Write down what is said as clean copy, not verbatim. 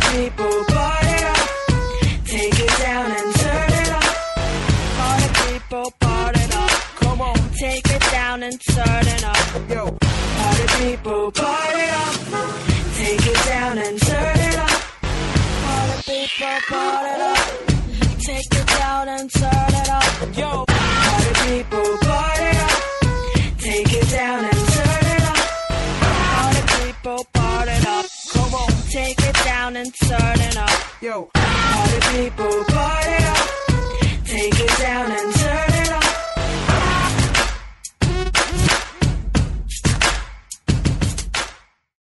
people, party up. Take it down and turn it up. Party people, party up. Come on, take it down and turn it up. Yo, party people, party up. Take it down and turn it up. Party people, party up. Take it down and turn it up. Yo, party people, party up. Take it down and turn it up. Party people, party up. Come on, take it down and turn it up. Yo, party people, party up. Take it down and turn it up.